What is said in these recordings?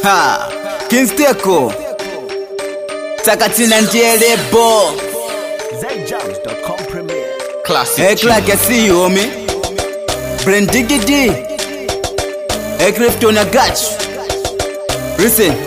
Ha, Kinsteko Takatina Njelebo ZJams.com Premier Classic. Hey Clark, I see you homie. Brand Diggity Hey Clifton, I got you. Listen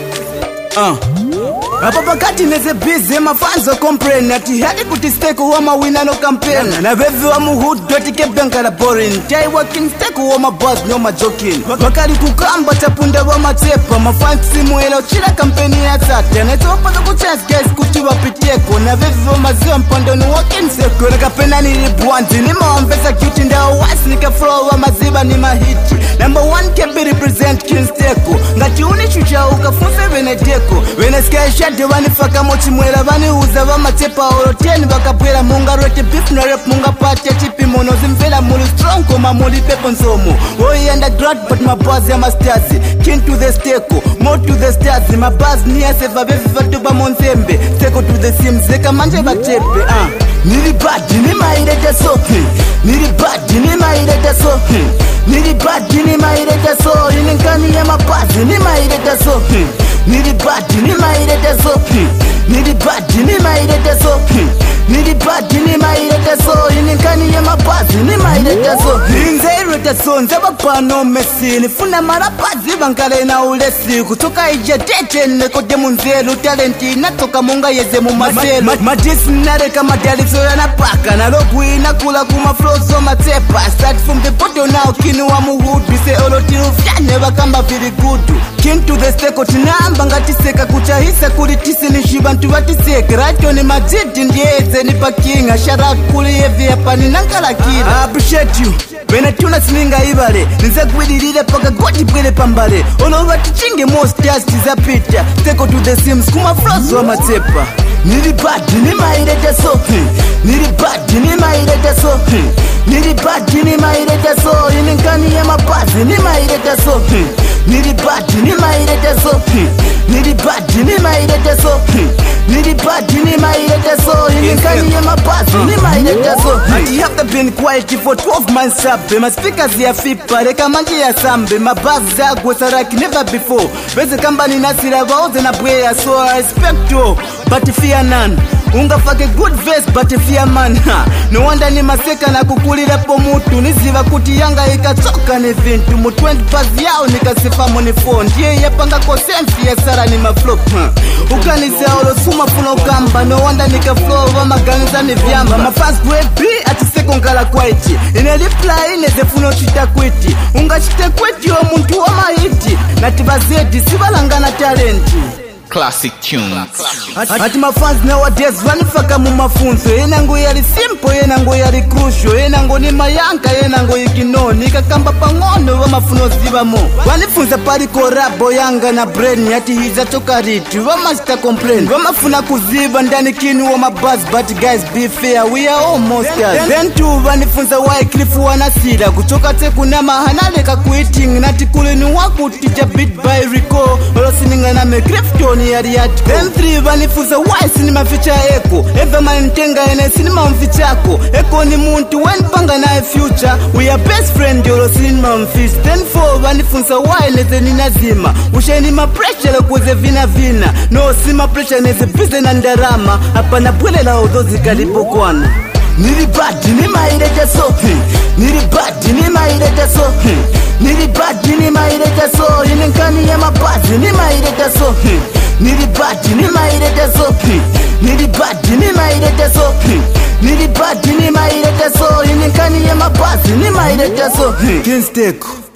Hapa pakati neze busy mafanzo complain ati hadi kutisteko huwa mawina no campaign na vevi wa muhood doti kebenga la boring tai working steko huwa maboss no majoking wakali kukamba chapunda wa matepa mafansi muelo chila kampeni ya sate na itopa za kuchance guys kutiwa piteko na vevi wa maziwa mpando ni working seko na kapena nilibuanzi ni mawambesa cutie ndao wasi nika flow wa maziba ni mahiti number 1 can be represent Kinsteko ngati unichucha ukafunse venedeko veneskaisha Dewani faka mochi mwela vani uza wa matepa oroteni wakapwela munga rote beef na rap munga pati ya chipi mono zimvela muli strong koma muli pepo nsomo Oi undergrad but my buzz ya mastazi Kin to the steko, more to the stars My buzz ni ya sefa befi fatuba monsembe Steko to the sims zeka manje bachepe Nili bad ni maireta so Nili bad ni maireta so Nili bad ni maireta so Ininkani ya mabazi ni maireta so Nili bad ni maireta so Nili bad ni maireta so Nili bad ni maireta so Ininkani ya mabazi ni maireta so Ninze ireta so nzeba pano mesi Nifuna marapazi bankale na ulesi Kutoka ije tete neko demu nzelu Talenti natoka munga yeze mumaselu Majisi nareka madali so yanapaka Na logu inakula kuma flow so matepa Start from the bottom now kinu wa muhudu Bise olotiru fyane wakamba vili gudu Kin to the steko tinamba ngatiseka kuchahisa kulitisi nishiba ntuwatiseke Rato ni majidi ndieze ni pakinga Sharak kuli yevi hapa ni nankala kira I appreciate you Wena tuna sininga ibale Niza kwidilile paka goti pwele pambale Ono wati chinge most stars tizapita Steko to the sims kuma flows wa matepa Nili bad ni maireta so Nili bad ni maireta so Nili bad ni maireta so Ininkani ya mabazi ni maireta so Nili bad ni maireta so Nili bad ni maireta so Nili bad ni maireta so Ininkani ya mabazi ni maireta so I have been quiet for 12 months up My speakers ya fipa Reka manji ya sambe My buzz zagwe saraki never before Beze kamba ni nasira waoze na bweya So I respect you But fear none Unga fake good verse but fear man No wonder ni maseka na kukulira po mutu Niziva kuti yanga ikatoka ni vintu Mu 20 pazi yao nikasifa moni phone Ndiye yapanga kwa sensi ya sara ni maflop Ukanisa olo suma puna ukamba No wonder nika flow wa maganiza ni vyamba Ma fast break ati seko ngala kwaiti Ine reply ineze funo chita kwiti Unga chita kwiti wa muntu wa mahiti Natiba zedi sibalangana talenti Classic tunes. Hati mafans nowadays vanifaka mu mafunzo Yenango yali simple, yenango yali crucial Yenango ni mayanka, yenango ikinoni Kakamba pangono wa mafuno zivamo Vanifunza pari korabo yanga na brain Hati hiza toka riti, vamasta complain Vamafuna kuziva ndani kinu wa mabuzz But guys be fair, we are almost there Then too vanifunza Wycliffe wanasida Kutoka teku na mahanaleka quitting Nati kulini waku tija beat by Rico Olo sininga na me Clifton Then 3 vanifuza why sinima feature eko Eva manitenga ene sinima mfichako Eko ni muntu when panga na future We are best friend yolo sinima mfish Then 4 vanifuza why neze ninazima Usheni ma pressure kuze vina vina No sima pressure neze bize na ndarama Hapa na pwele la odozi kalipo kwana Nili bad ni maireta so Nili bad ni maireta so Nili bad ni maireta so Ininkani ya mabazi ni maireta so Nili bad ni maireta so Nili bad ni maireta so Nili bad ni maireta so Ininkani ya mabazi ni maireta so Kinsteko